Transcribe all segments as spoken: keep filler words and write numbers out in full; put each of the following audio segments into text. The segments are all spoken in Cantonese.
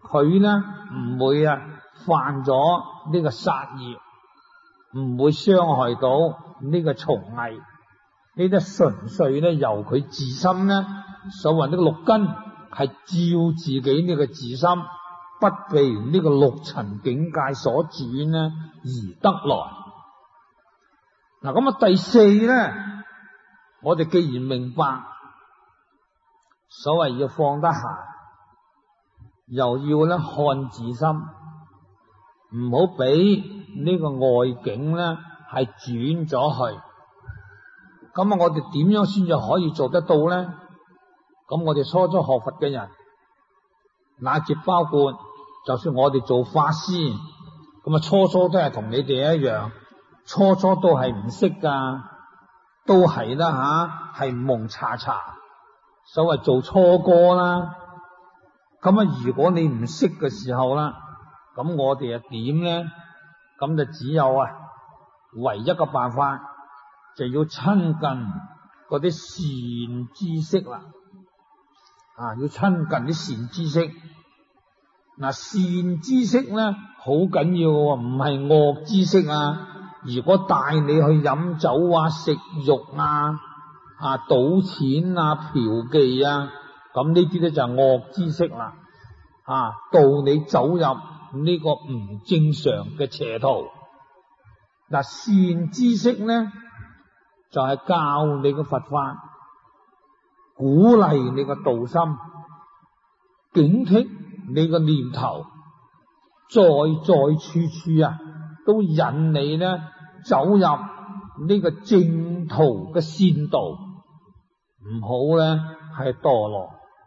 佢咧唔會啊犯咗呢個殺業，唔會傷害到呢個蟲蟻。呢啲純粹咧由佢自心咧，所謂呢個六根係照自己呢個自心，不被呢個六塵境界所轉呢而得來。嗱，咁啊第四咧，我哋既然明白所謂要放得下，又要咧看自心，唔好俾呢個外境咧係轉咗去。咁啊，我哋點樣先至可以做得到咧？咁我哋初初學佛嘅人，乃至包括就算我哋做法師，咁啊初初都係同你哋一樣，初初都係唔識噶，都係啦吓，係蒙查查，所謂做初哥啦。咁啊，如果你唔識嘅時候啦，咁我哋啊點咧？咁就只有啊，唯一嘅辦法就要親近嗰啲善知識啦。啊，要親近啲善知識。嗱，善知識咧好緊要喎，唔係惡知識啊。如果帶你去飲酒啊、食肉啊、啊賭錢啊、嫖妓啊，咁呢啲咧就係惡知識啦。啊，導你走入呢個唔正常嘅邪途。嗱，善知識咧就係教你嘅佛法，鼓勵你個道心，警惕你個念頭，在在處處啊都引你咧走入呢個正途嘅善道，唔好咧係墮落。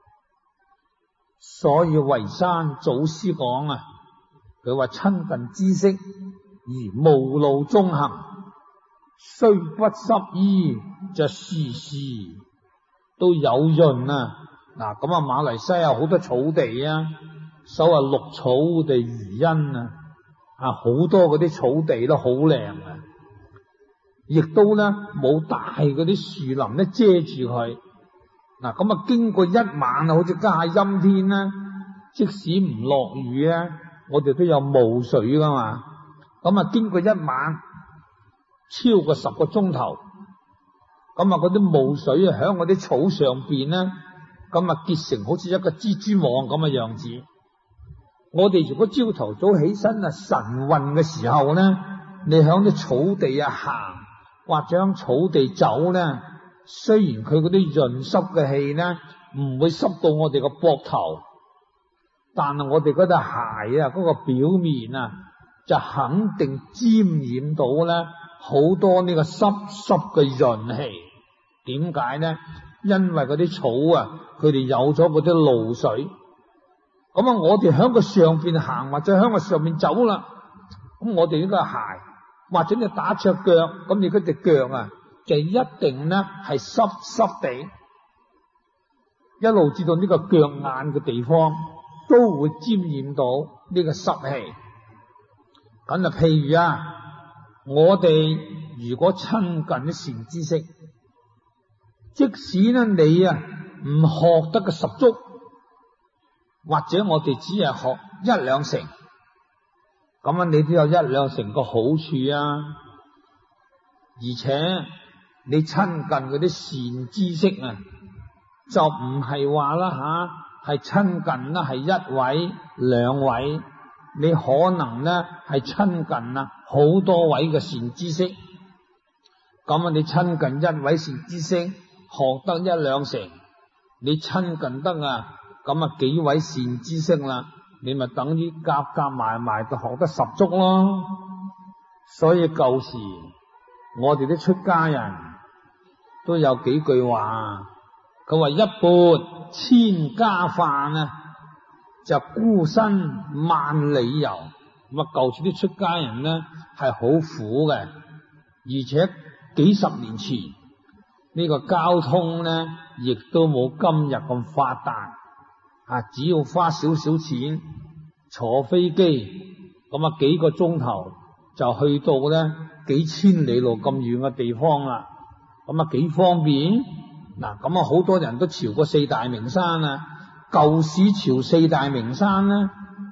所以維山祖師講啊，佢話親近知識而無路中行，雖不濕衣就時時都有潤啊。嗱，咁啊馬來西亞好多草地啊，所謂綠草地如茵啊，啊好多嗰啲草地都好靚啊，亦都咧冇大嗰啲樹林咧遮住佢。嗱，咁啊經過一晚啊，好似家下陰天啦，即使唔落雨啊，我哋都有霧水噶嘛。咁啊經過一晚超過十個鐘頭，咁啊嗰啲霧水啊響嗰啲草上邊咧，咁啊結成好似一個蜘蛛網咁嘅樣子。我哋如果朝頭早起身啊晨運嘅時候咧，你響啲草地啊行，或者響草地走咧，雖然佢嗰啲潤濕嘅氣咧唔會濕到我哋個膊頭，但係我哋嗰對鞋啊嗰個表面啊就肯定沾染到咧好多呢個濕濕嘅潤氣。點解咧？因為嗰啲草啊，佢哋有咗嗰啲露水。咁啊，我哋響個上邊行或者響個上面走啦，咁我哋呢個鞋或者你打赤腳，咁你嗰隻腳啊就一定咧係濕濕地，一路至到呢個腳眼嘅地方都會沾染到呢個濕氣。咁啊，譬如啊，我哋如果親近啲善知識，即使咧你啊唔學得個十足，或者我哋只係學一兩成，咁啊你都有一兩成個好處啊。而且你親近嗰啲善知識啊，就唔係話啦吓，係親近啦係一位兩位，你可能咧係親近啊好多位嘅善知識。咁啊你親近一位善知識，學得一兩成，你親近得啊咁啊幾位善知識啦，你咪等於夾夾埋埋就學得十足咯。所以舊時我哋啲出家人都有幾句話，佢話一缽千家飯啊，就孤身萬里遊。咁啊舊時啲出家人咧係好苦嘅，而且幾十年前呢個交通咧亦都冇今日咁發達啊！只要花少少錢坐飛機，咁啊幾個鐘頭就去到咧幾千里路咁遠嘅地方啦。咁啊幾方便嗱，咁啊好多人都朝過四大名山啊。舊時朝四大名山咧，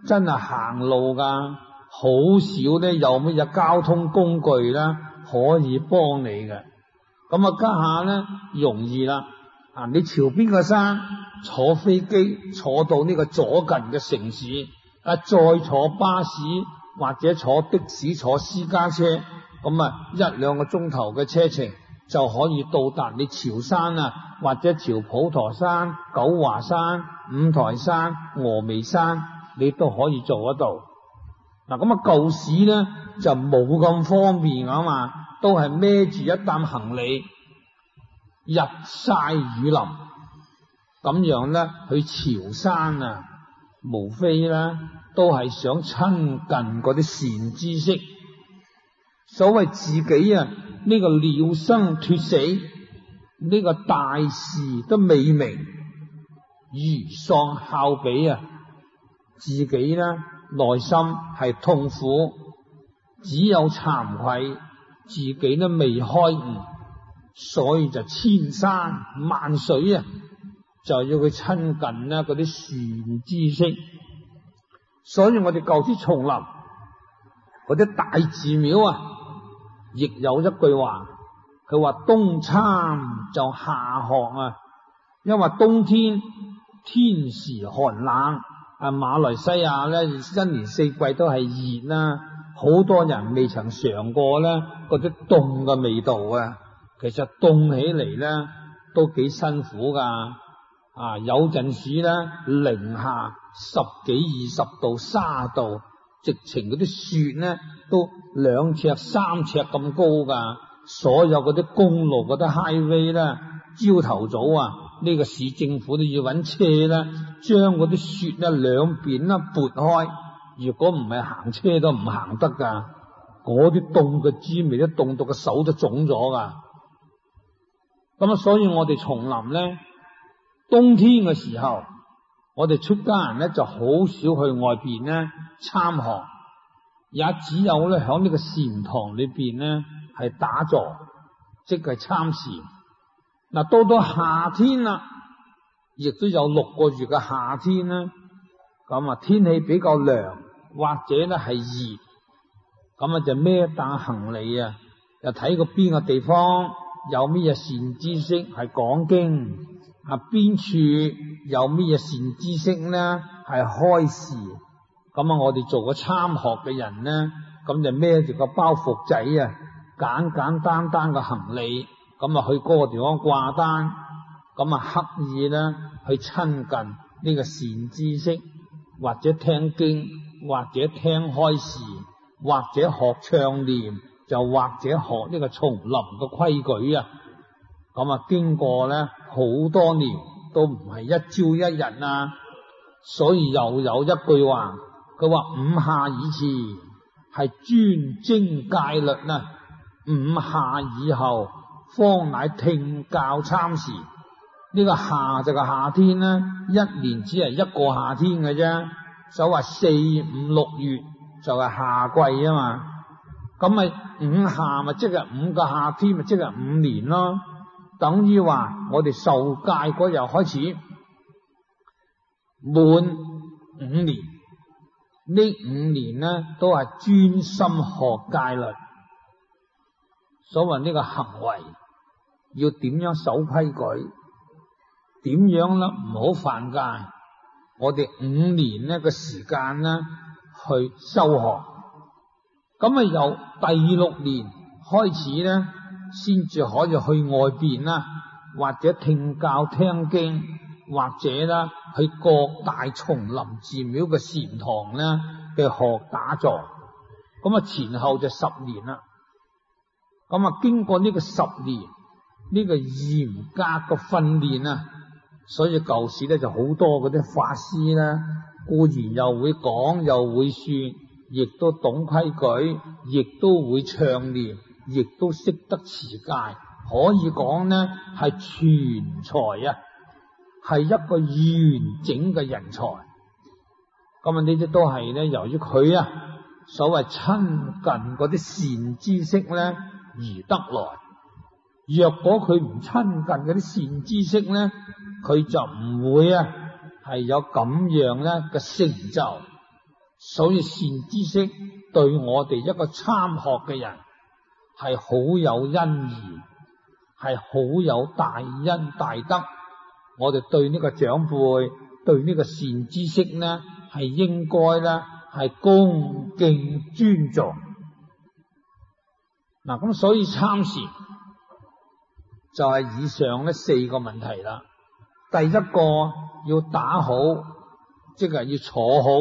真係行路噶，好少咧有乜嘢交通工具啦可以幫你嘅。咁啊家下咧容易啦，啊你朝邊個山坐飛機坐到呢個左近嘅城市，啊再坐巴士或者坐的士坐私家車，咁啊一兩個鐘頭嘅車程就可以到達你潮山啊，或者潮普陀山、九華山、五台山、峨眉山，你都可以做得到。嗱咁啊舊時咧就冇咁方便啊嘛，都係孭住一擔行李，日曬雨淋咁樣咧去潮山啊，無非咧都係想親近嗰啲善知識。所謂自己啊呢個了生脫死呢個大事都未明，如喪孝比啊，自己咧內心係痛苦，只有慚愧，自己都未開悟，所以就千山萬水啊，就要去親近呢嗰啲善知識。所以我哋舊時叢林嗰啲大寺廟啊，亦有一句話，佢話冬參就夏學啊，因為冬天天時寒冷啊，馬來西亞咧一年四季都係熱啦，好多人未曾嘗過咧嗰啲凍嘅味道啊，其實凍起嚟咧都幾辛苦噶，啊有陣時咧零下十幾二十度、卅度，直情嗰啲雪咧都兩尺三尺咁高噶。所有嗰啲公路嗰啲 highway 咧，朝頭早啊，呢個市政府都要揾車咧，將嗰啲雪咧兩邊咧撥開。如果唔係行車都唔行得噶，嗰啲凍嘅滋味都凍到個手都腫咗噶。咁啊，所以我哋叢林咧，冬天嘅時候，我哋出家人咧就好少去外邊咧參學，也只有咧響呢個禪堂裏邊咧係打坐，即係參禪。嗱，到到夏天啦，亦都有六個月嘅夏天啦，咁啊天氣比較涼，或者咧係熱，咁啊就孭一擔行李啊，又睇過邊個地方有咩嘢善知識係講經，啊邊處有咩嘢善知識咧係開示，咁啊我哋做個參學嘅人咧，咁就孭住個包袱仔啊，簡簡單單嘅行李，咁啊去嗰個地方掛單，咁啊刻意咧去親近呢個善知識，或者聽經，或者聽開示，或者學唱念，就或者學呢個叢林嘅規矩啊。咁啊經過咧好多年都唔係一朝一日啊，所以又有一句話，佢話五下以前係專精戒律啊，五下以後方乃聽教參禪。呢個夏就係夏天啦，一年只係一個夏天嘅啫。所謂四五六月就係夏季啊嘛，咁咪五夏咪即係五個夏天，咪即係五年咯。等於話我哋受戒嗰日開始滿五年，呢五年呢都係專心學戒律。所謂呢個行為要點樣守規矩，點樣咧唔好犯戒，我哋五年呢個時間呢去修學，咁啊由第六年開始咧，先至可以去外邊啦，或者聽教聽經，或者啦去各大叢林寺廟嘅禪堂咧嘅學打坐，咁啊前後就十年啦。咁啊經過呢個十年呢個嚴格嘅訓練啊，所以舊時咧就好多嗰啲法師啦，固然又會講又會算，亦都懂規矩，亦都會唱念，亦都識得持戒，可以講呢係全才啊，係一個完整嘅人才。咁啊呢啲都係咧由於佢啊所謂親近嗰啲善知識咧而得來。若果佢唔親近嗰啲善知識咧，佢就唔會啊係有咁樣咧嘅成就。 所以善知識對我哋一個參學嘅人係好有恩義，係好有大恩大德。我哋對呢個長輩，對呢個善知識呢，係應該呢係恭敬尊重。嗱，咁所以參禪就係以上呢四個問題啦。第一個要打好，即係要坐好，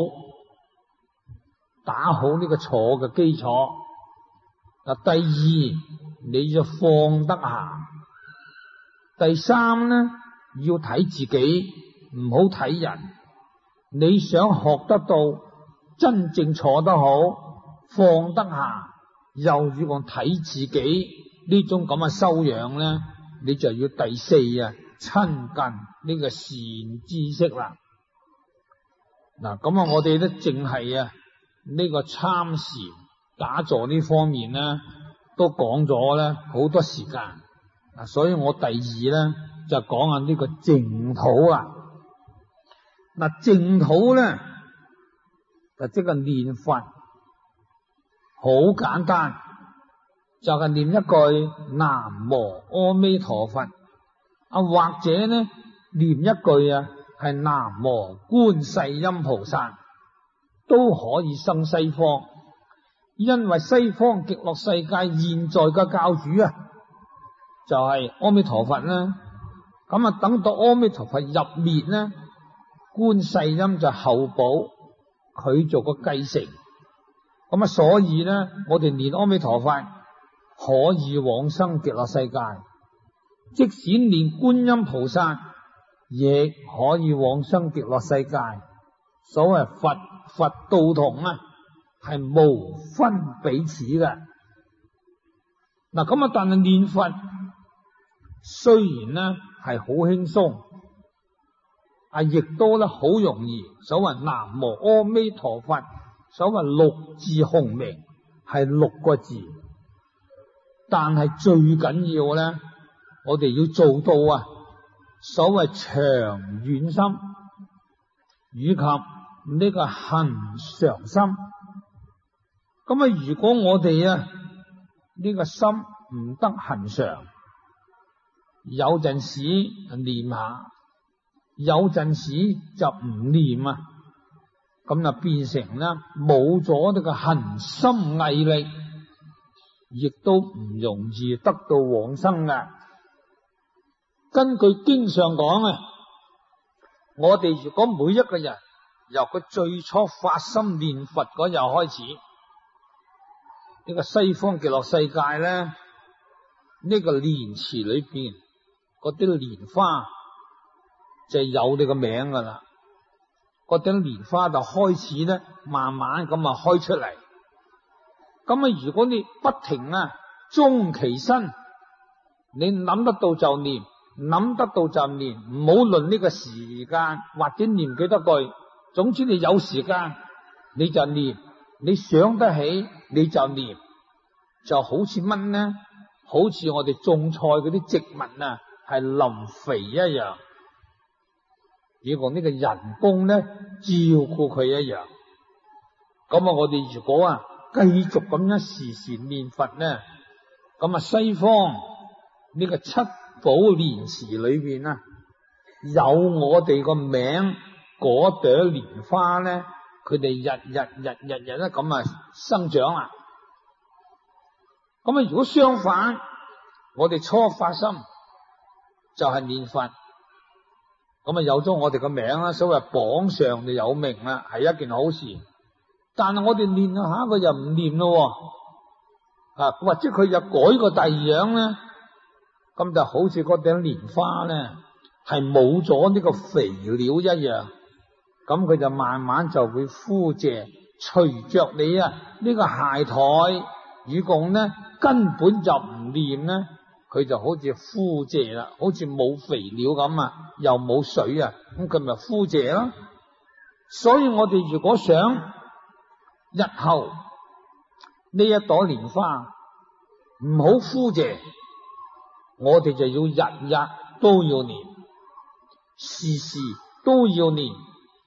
打好呢個坐嘅基礎。嗱，第二你要放得下，第三呢要睇自己，唔好睇人。你想學得到真正坐得好，放得下，又要講睇自己呢種咁嘅修養呢，你就要第四啊，親近呢個善知識啦。嗱，咁啊，我哋咧淨係啊呢個參禪打坐呢方面呢，都講咗咧好多時間。嗱，所以我第二咧就講下呢個淨土啊。嗱，淨土咧就即係念佛，好簡單，就係念一句南無阿彌陀佛啊，或者呢念一句啊係南無觀世音菩薩，都可以生西方。因為西方極樂世界現在嘅教主啊，就係阿彌陀佛啦。咁啊，等到阿彌陀佛入滅呢，觀世音就後補，佢做個繼承。咁啊，所以呢，我哋念阿彌陀佛可以往生極樂世界，即使念觀音菩薩亦可以往生極樂世界。所謂佛佛道同啊，係無分彼此嘅。嗱，咁啊，但係念佛雖然呢係好輕鬆，啊，亦都咧好容易。所謂南無阿彌陀佛，所謂六字洪名係六個字，但係最緊要咧，我哋要做到啊，所謂長遠心以及呢個恆常心。咁啊，如果我哋啊呢個心唔得恆常，有陣時念下，有陣時就唔念啊，咁啊變成咧冇咗呢個恆心毅力，亦都唔容易得到往生嘅。根據經上講啊，我哋如果每一個人由佢最初發心念佛嗰日開始，呢個西方極樂世界咧，呢個蓮池裏邊嗰啲蓮花就有你個名噶啦，嗰啲蓮花就開始咧慢慢咁啊開出嚟。咁啊，如果你不停啊終其身，你諗得到就念，諗得到就念，唔好論呢個時間或者念幾多句，總之你有時間你就念，你想得起你就念，就好似乜呢？好似我哋種菜嗰啲植物啊，係淋肥一樣，如果呢個人工咧照顧佢一樣。咁啊，我哋如果啊繼續咁樣時時念佛呢，咁啊西方呢個七寶蓮池裏邊啊，有我哋個名嗰朵蓮花咧，佢哋日日日日日咧咁啊生長啊。咁啊，如果相反，我哋初發心就係念佛，咁啊有咗我哋個名啦，所謂榜上就有名啦，係一件好事。但係我哋念下佢又唔念咯，啊或者佢又改個第二樣咧，咁就好似嗰頂蓮花咧係冇咗呢個肥料一樣，咁佢就慢慢就會枯謝。隨着你啊呢個懈怠與共咧，根本就唔念咧，佢就好似枯謝啦，好似冇肥料咁啊，又冇水啊，咁佢咪枯謝咯。所以我哋如果想日後呢一朵蓮花唔好枯謝，我哋就要日日都要念，時時都要念。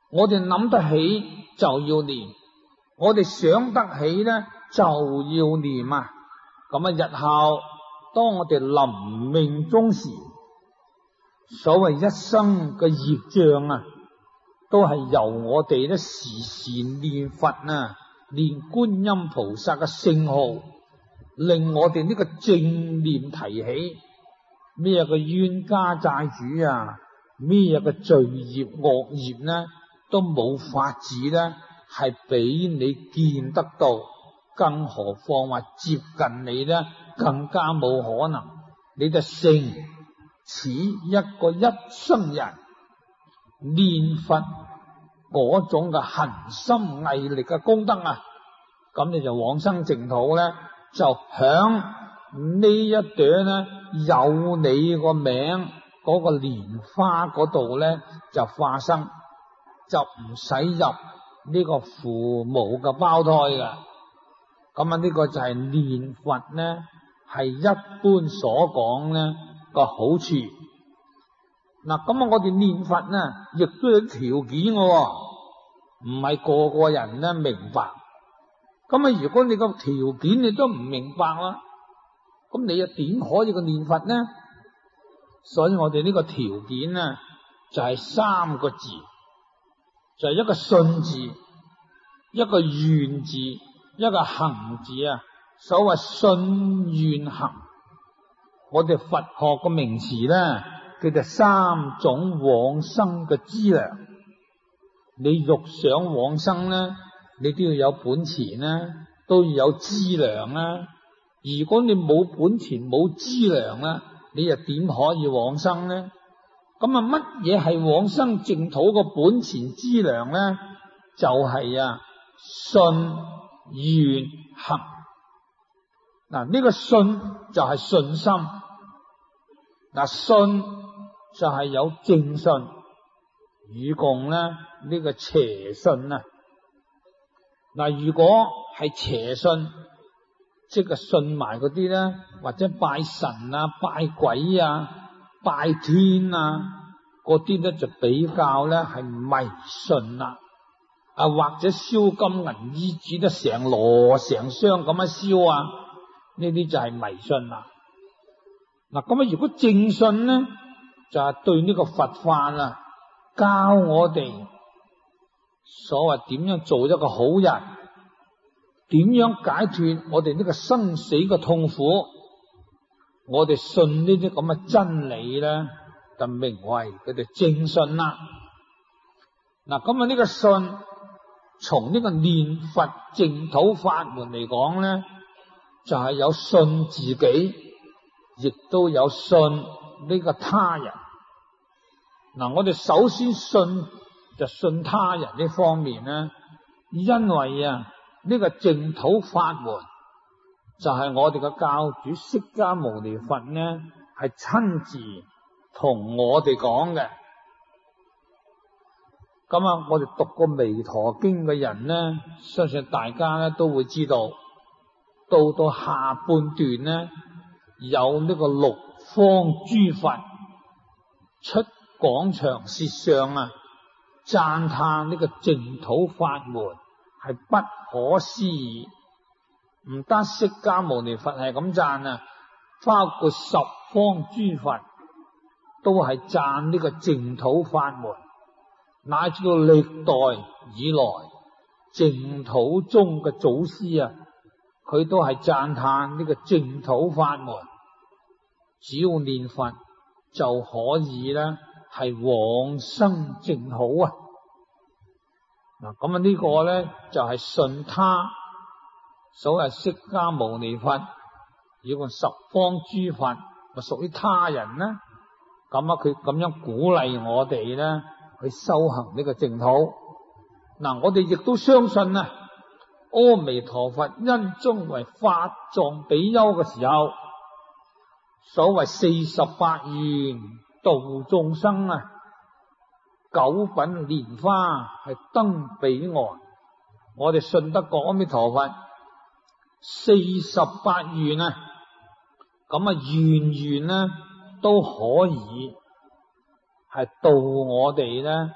我哋諗得起就要念，我哋想得起咧就要念啊！咁啊，日後當我哋臨命終時，所謂一生嘅業障啊，都係由我哋咧時時念佛啊，念觀音菩薩嘅聖號，令我哋呢個正念提起。咩嘅冤家債主啊，咩嘅罪業惡業呢，都冇法子咧，係俾你見得到，更何況話接近你咧，更加冇可能。你就成似一個一生人念佛嗰種嘅恒心毅力嘅功德啊，咁你就往生淨土咧，就響呢一朵咧有你個名嗰個蓮花嗰度咧就化生，就唔使入呢個父母嘅胞胎㗎。咁啊呢個就係念佛咧係一般所講咧個好處。嗱，咁啊我哋念佛咧亦都有條件嘅，唔係個個人咧明白。咁啊如果你個條件你都唔明白啦，咁你又點可以個念佛呢？所以我哋呢個條件呢，就係三個字，就係一個信字，一個願字，一個行字啊。所謂信願行，我哋佛學個名詞呢，叫做三種往生嘅資糧。你欲想往生呢，你都要有本錢啦，都要有資糧啦。如果你冇本錢冇資糧啦，你又點可以往生呢？咁啊，乜嘢係往生淨土個本錢資糧呢？就係、是、啊信願行。嗱，呢個信就係信心，嗱信就係有正信，與共咧呢、這個邪信啊。嗱，如果係邪信，即係信埋嗰啲咧，或者拜神啊、拜鬼啊、拜天啊嗰啲咧，就比較咧係迷信啦。啊，或者燒金銀衣紙得成籮成箱咁樣燒啊，呢啲就係迷信啦。嗱，咁啊，如果正信咧，就係對呢個佛法啊，教我哋所謂點樣做一個好人，點樣解脫我哋呢個生死嘅痛苦，我哋信呢啲咁嘅真理咧，就名為佢哋正信啦。嗱，咁啊呢個信，從呢個念佛淨土法門嚟講咧，就係有信自己，亦都有信呢個他人。嗱，我哋首先信就信他人呢方面咧，因為啊呢個淨土法門就係我哋嘅教主釋迦牟尼佛呢係親自同我哋講嘅。咁啊，我哋讀過彌陀經嘅人呢，相信大家咧都會知道，到到下半段呢，有呢個六方諸佛出廣長舌相啊，讚歎呢個淨土法門係不可思議。唔單釋迦牟尼佛係咁讚啊，包括十方諸佛都係讚呢個淨土法門，乃至到歷代以來淨土宗嘅祖師啊，佢都係讚歎呢個淨土法門。只要念佛就可以咧，係往生淨土啊！嗱，咁啊呢個咧就係信他，所謂釋迦牟尼佛，如果十方諸佛咪屬於他人呢？咁啊佢咁樣鼓勵我哋咧去修行呢個淨土。嗱，我哋亦都相信啊，阿彌陀佛因中為法藏比丘嘅時候，所謂四十八願度眾生啊，九品蓮花係登彼岸。我哋信得過阿彌陀佛四十八願啊，咁啊願願呢都可以係度我哋咧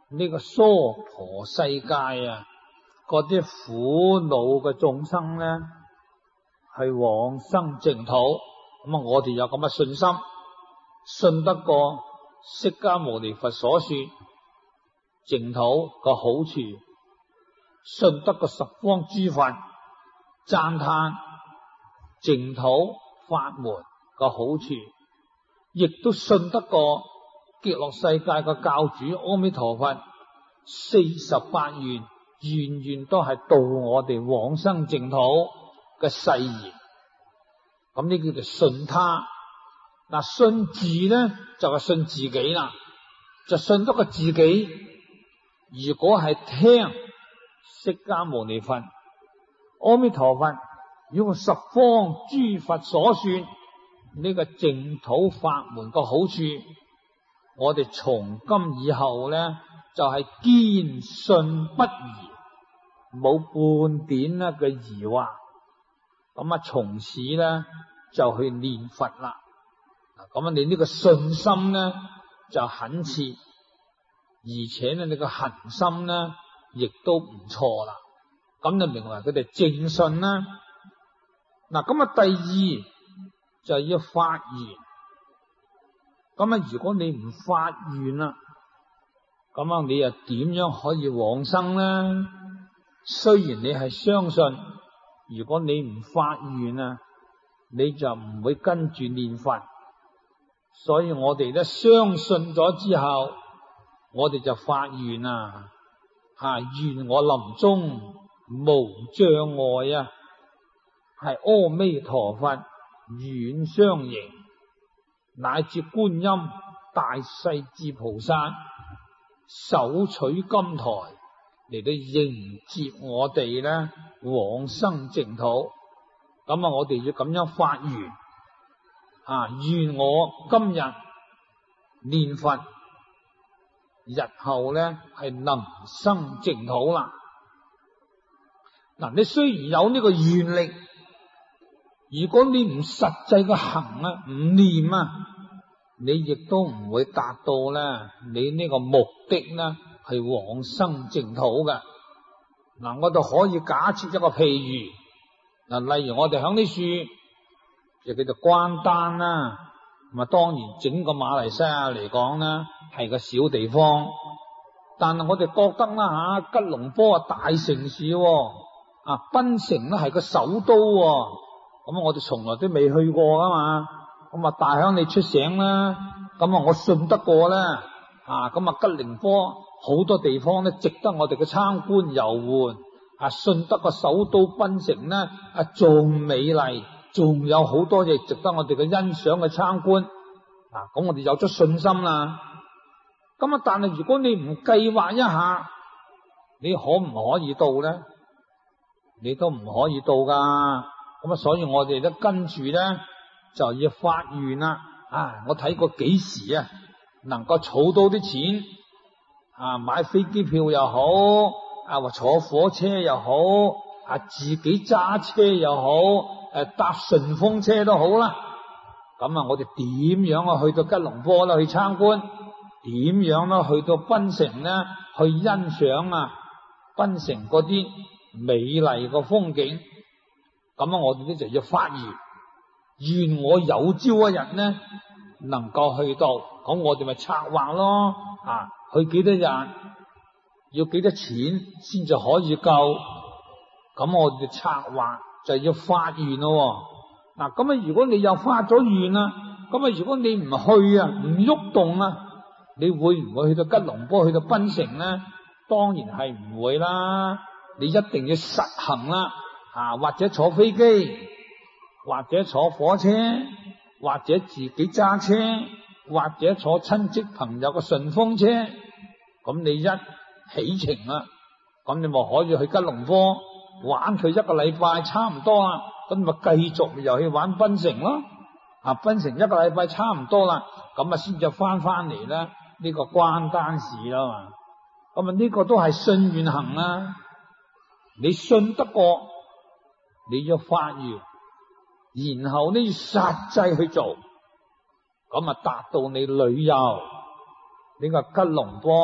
呢個娑婆世界啊，嗰啲苦惱嘅眾生咧，係往生淨土。咁啊，我哋有咁嘅信心，信得過釋迦牟尼佛所說淨土個好處，信得過十方諸佛讚歎淨土法門個好處，亦都信得過極樂世界個教主阿彌陀佛四十八願，願願都係度我哋往生淨土嘅誓言。咁呢叫做信他。嗱，信自咧就係信自己啦，就信得過自己。如果係聽釋迦牟尼佛、阿彌陀佛如果十方諸佛所說呢個淨土法門個好處，我哋從今以後咧就係堅信不疑，冇半點咧嘅疑惑。咁啊，從此咧就去念佛啦。咁啊，你呢個信心咧就懇切，而且咧你個恒心咧亦都唔錯啦。咁就名為佢哋正信啦。嗱，咁啊，第二就要發願。咁啊，如果你唔發願啦，咁啊，你又點樣可以往生咧？雖然你係相信，如果你唔發願啊，你就唔會跟住念佛。所以我哋咧相信咗之後，我哋就發願啊，吓願我臨終無障礙啊，係阿彌陀佛遠相迎，乃至觀音大勢至菩薩手取金台嚟到迎接我哋咧往生淨土。咁啊，我哋要咁樣發願啊，願我今日念佛，日後咧係能生淨土啦。嗱，你雖然有呢個願力，如果你唔實際嘅行啊，唔念啊，你亦都唔會達到咧你呢個目的咧係往生淨土嘅。嗱，我哋可以假設一個譬喻，嗱，例如我哋響呢處就叫做關丹啦，咁啊，當然整個馬來西亞嚟講咧係個小地方，但係我哋覺得啦吓，吉隆坡啊大城市，啊檳城咧係個首都，咁我哋從來都未去過噶嘛，咁啊大鄉你出省啦，咁啊我信得過咧，啊咁啊吉隆坡好多地方咧值得我哋嘅參觀遊玩，啊信得個首都檳城咧啊仲美麗，仲有好多嘢值得我哋嘅欣賞嘅參觀，啊咁我哋有咗信心啦。咁啊但係如果你唔計劃一下，你可唔可以到咧？你都唔可以到噶。咁啊所以我哋都跟住咧就要發願啦。啊我睇過幾時啊能夠儲到啲錢啊，買飛機票又好，啊或坐火車又好，啊自己揸車又好，誒搭順風車都好啦。咁啊我哋點樣啊去到吉隆坡啦去參觀，點樣啦去到檳城咧去欣賞啊檳城嗰啲美麗個風景。咁啊我哋咧就要發願，願我有朝一日咧能夠去到，咁我哋咪策劃咯，啊去幾多日，要幾多錢先至可以夠，咁我哋策劃就要發願咯。嗱，咁啊如果你又發咗願啦，咁啊如果你唔去啊唔喐動啊，你會唔會去到吉隆坡去到檳城咧？當然係唔會啦，你一定要實行啦，啊或者坐飛機，或者坐火車，或者自己揸車，或者坐親戚朋友嘅順風車，咁你一起程啦，咁你咪可以去吉隆坡玩佢一個禮拜差唔多啦，咁咪繼續又去玩檳城咯，啊檳城一個禮拜差唔多啦，咁啊先至翻翻嚟咧呢個關丹市啦嘛，咁啊呢個都係信願行啦，你信得過，你要發願，然後呢要實際去做，咁啊達到你旅遊呢個吉隆坡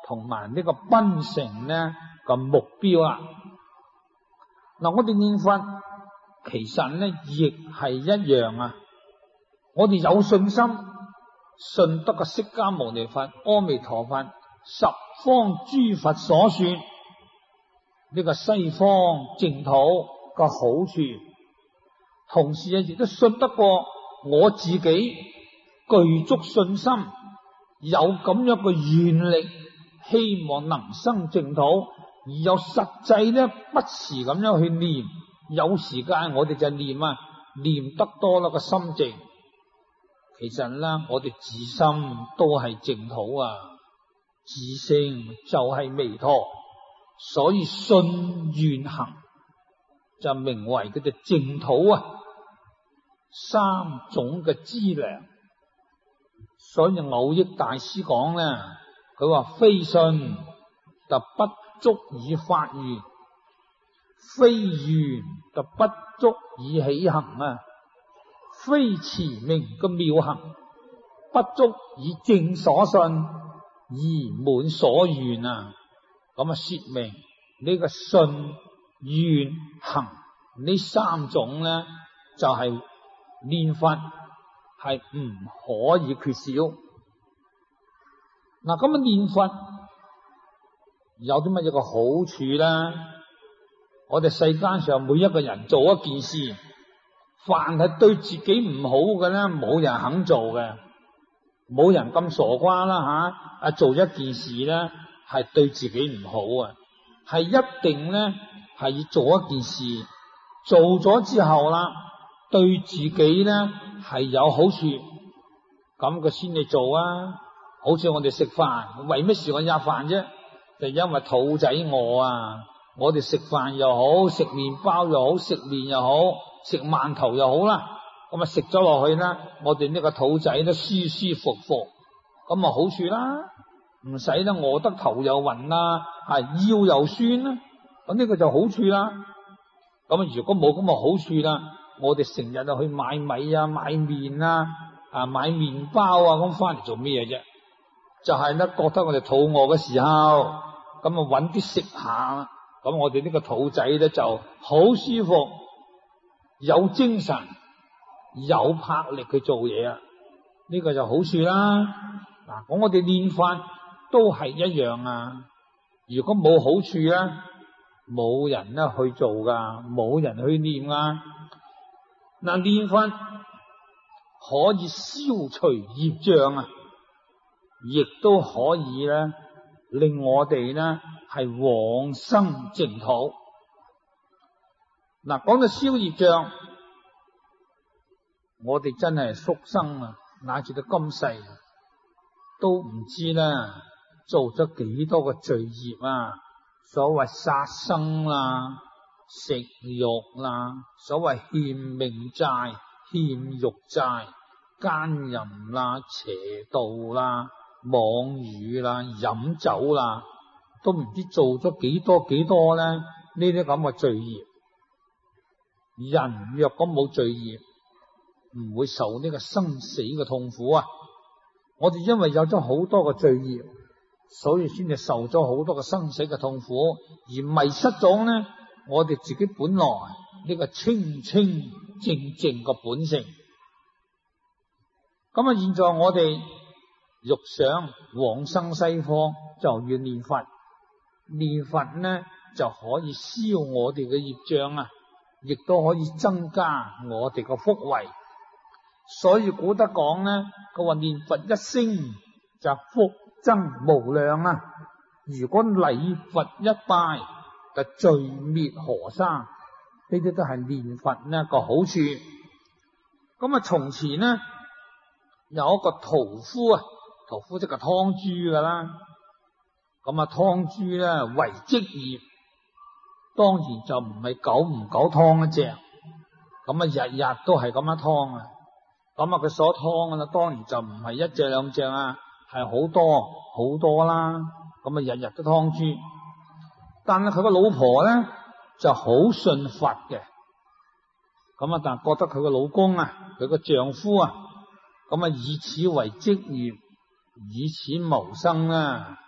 同埋呢個奔成呢個目標啦。嗱，我哋念佛其實呢亦係一樣啊。我哋有信心，信得個釋迦牟尼佛、阿彌陀佛、十方諸佛所說呢個西方淨土嘅好處，同時啊亦都信得過我自己具足信心，有咁樣嘅願力，希望能生淨土，而有實際咧不時咁樣去念，有時間我哋就念啊，念得多啦個心靜。其實咧，我哋自心都係淨土啊，自性就係彌陀，所以信願行就名為佢哋淨土啊。三種嘅資糧，所以蕅益大師講咧，佢話非信就不足以發願，非願就不足以起行啊。非持名嘅妙行，不足以正所信而滿所願啊！咁啊，說明呢個信願行呢三種咧，就係、是、念佛係唔可以缺少。嗱，咁啊，念佛有啲乜嘢個好處咧？我哋世間上每一個人做一件事，凡係對自己唔好嘅咧，冇人肯做嘅，冇人咁傻瓜啦吓！啊，做一件事咧係對自己唔好啊，係一定咧係要做一件事，做咗之後啦，對自己咧係有好處，咁佢先嚟做啊。好似我哋食飯，為乜事我食飯啫？就因為肚仔餓啊！我哋食飯又好，食麵包又好，食麵又好，食饅頭又好啦，咁啊食咗落去啦，我哋呢個肚仔都舒舒服服，咁啊好處啦，唔使得餓得頭又暈啦，係腰又酸啦，咁呢個就好處啦。咁啊如果冇咁嘅好處啦，我哋成日啊去買米啊、買麵啊、啊買麵包啊，咁翻嚟做咩啫？就係咧覺得我哋肚餓嘅時候，咁啊揾啲食下，咁我哋呢個肚仔咧就好舒服，有精神，有魄力去做嘢啊！呢個就好處啦。嗱，咁我哋念佛都係一樣啊。如果冇好處咧，冇人咧去做噶，冇人去念啊。嗱，念佛可以消除業障啊，亦都可以咧令我哋咧係往生淨土。嗱，講到消業障，我哋真係宿生啊，乃至到今世都唔知啦，做咗幾多個罪業啊！所謂殺生啦、食肉啦，所謂欠命債、欠肉債、奸淫啦、邪道啦、妄語啦、飲酒啦，都唔知做咗幾多幾多咧？呢啲咁嘅罪業。人若果冇罪業，唔會受呢個生死嘅痛苦啊！我哋因為有咗好多嘅罪業，所以先至受咗好多嘅生死嘅痛苦，而迷失咗呢我哋自己本來呢個清清淨淨嘅本性。咁啊，現在我哋欲想往生西方，就要念佛。念佛呢就可以消我哋嘅業障啊，亦都可以增加我哋嘅福慧。所以古德講呢，佢話念佛一聲就福增無量啊！如果禮佛一拜就罪滅河沙，呢啲都係念佛呢個好處。咁啊，從前呢有一個屠夫啊，屠夫即係劏豬噶啦。咁啊，劏豬咧為職業，當然就唔係久唔久劏一隻，咁啊日日都係咁樣劏啊。咁啊，佢所劏嘅啦，當然就唔係一隻兩隻啊，係好多好多啦。咁啊，日日都劏豬，但係佢個老婆咧就好信佛嘅。咁啊，但係覺得佢個老公啊，佢個丈夫啊，咁啊以此為職業，以此謀生啊，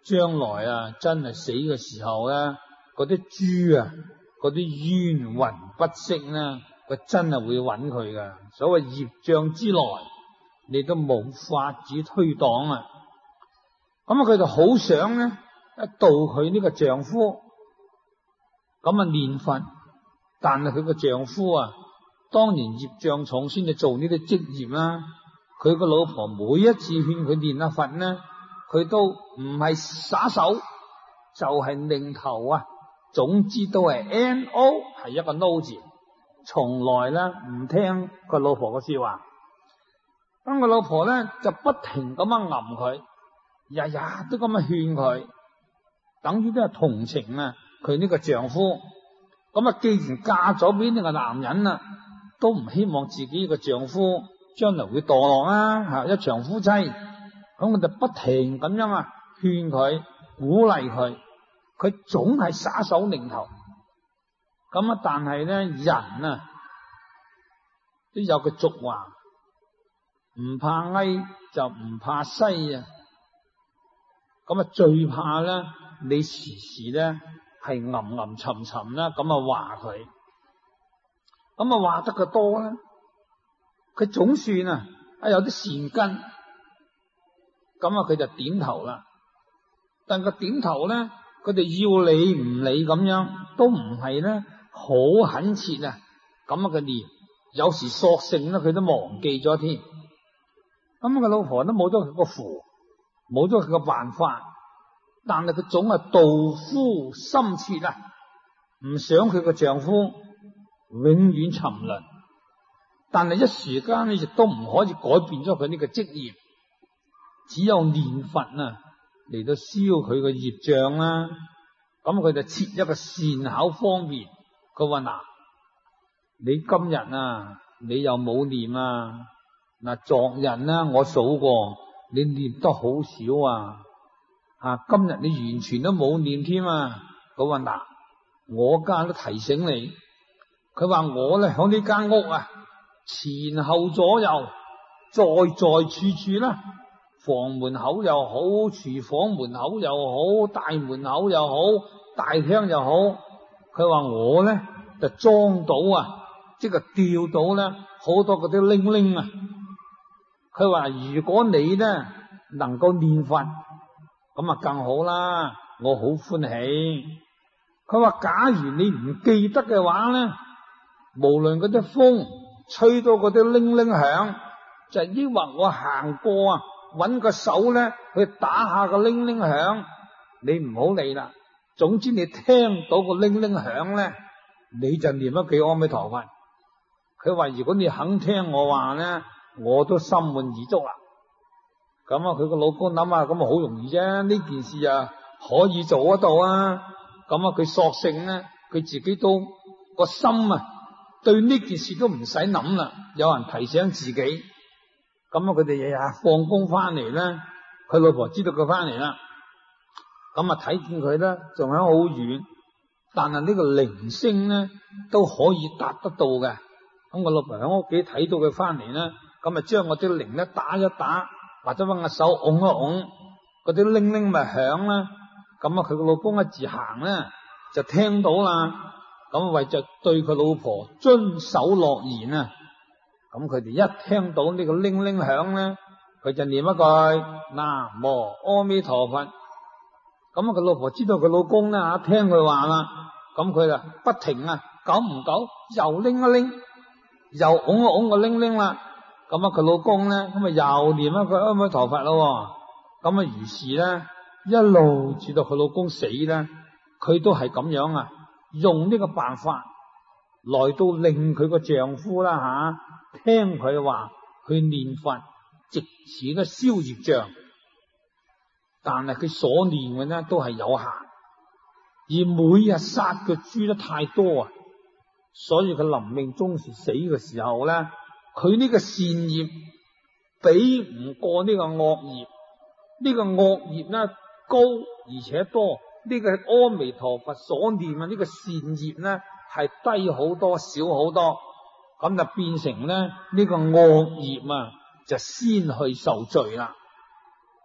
將來啊真係死嘅時候咧，嗰啲豬啊，嗰啲冤魂不息咧，佢真係會揾佢噶。所謂業障之來，你都冇法子推擋啊。咁啊，佢就好想咧，一度佢呢個丈夫，咁啊念佛，但係佢個丈夫啊，當年業障重，先至做呢啲職業啦。佢個老婆每一次勸佢念下佛呢，佢都唔係耍手，就係擰頭啊。總之都係 N O， 係一個 no 字，從來咧唔聽個老婆嘅說話。咁個老婆咧就不停咁樣吟佢，日日都咁樣勸佢，等於都係同情啊佢呢個丈夫。咁啊，既然嫁咗俾呢個男人啦，都唔希望自己個丈夫將來會墮落啊！吓，一場夫妻，咁我就不停咁樣啊勸佢，鼓勵佢，佢總係耍手擰頭。咁啊，但係咧人啊都有個俗話，唔怕哀就唔怕西啊。咁啊，最怕咧你時時咧係吟吟沉沉啦，咁啊話佢，咁啊話得佢多啦。佢總算啊，啊有啲善根，咁啊佢就點頭啦。但佢點頭咧，佢哋要理唔理咁樣，都唔係咧好懇切啊。咁啊佢念，有時索性咧佢都忘記咗添。咁佢老婆都冇咗佢個符，冇咗佢個辦法，但係佢總係妒夫心切啊，唔想佢個丈夫永遠沉淪。但係一時間咧，亦都唔可以改變咗佢呢個職業，只有念佛啊嚟到消佢個業障啦。咁佢就設一個善巧方便，佢話嗱，你今日啊，你又冇念啊，嗱昨日呢我數過，你念得好少啊，啊今日你完全都冇念添啊。佢話嗱，我家都提醒你，佢話我咧響呢間屋啊，前後左右在在處處啦，房門口又好，廚房門口又好，大門口又好，大廳又好。佢話我咧就裝到啊，即係吊到咧好多嗰啲鈴鈴啊。佢話如果你咧能夠念佛，咁啊更好啦，我好歡喜。佢話假如你唔記得嘅話咧，無論嗰啲風吹到嗰啲鈴鈴響，就抑或我行過啊，揾個手咧去打下個鈴鈴響，你唔好理啦。總之你聽到個鈴鈴響咧，你就念一句阿彌陀佛。佢話如果你肯聽我話咧，我都心滿意足啦。咁啊，佢個老公諗下，咁啊好容易啫，呢件事啊可以做得到啊。咁啊，佢索性咧，佢自己都個心啊，對呢件事都唔使諗啦。有人提醒自己，咁啊，佢哋日日放工翻嚟咧，佢老婆知道佢翻嚟啦，咁啊睇見佢咧，仲喺好遠，但係呢個鈴聲咧都可以達得到嘅。咁我老婆喺屋企睇到佢翻嚟咧，咁啊將我啲鈴咧打一打，或者揾個手拱一拱，嗰啲鈴鈴咪響啦。咁啊，佢個老公一字行咧就聽到啦。咁為着對佢老婆遵守諾言啊，咁佢哋一聽到呢個鈴鈴響咧，佢就念一句南無阿彌陀佛。咁啊，佢老婆知道佢老公咧吓聽佢話啦，咁佢就不停啊，久唔久又拎一拎，又拱一拱個鈴鈴啦。咁啊，佢老公咧咁啊又念一句阿彌陀佛咯。咁啊，於是咧一路至到佢老公死咧，佢都係咁樣啊，用呢個辦法來到令佢個丈夫啦吓、啊，聽佢話去念佛，藉此咧消業障。但係佢所念嘅呢都係有限，而每日殺嘅豬得太多啊，所以佢臨命終時死嘅時候咧，佢呢個善業比唔過呢個惡業，呢、這個惡業呢高而且多。呢個阿彌陀佛所念啊，呢個善業呢係低好多，少好多，咁就變成咧呢個惡業啊，就先去受罪啦。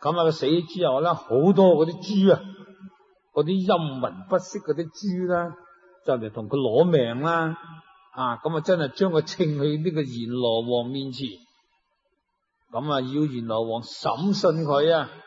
咁啊，佢死咗之後咧，好多嗰啲豬啊，嗰啲陰魂不息嗰啲豬啦，就嚟同佢攞命啦。啊，咁啊，真係將佢稱去呢個閻羅王面前，咁啊，要閻羅王審訊佢啊。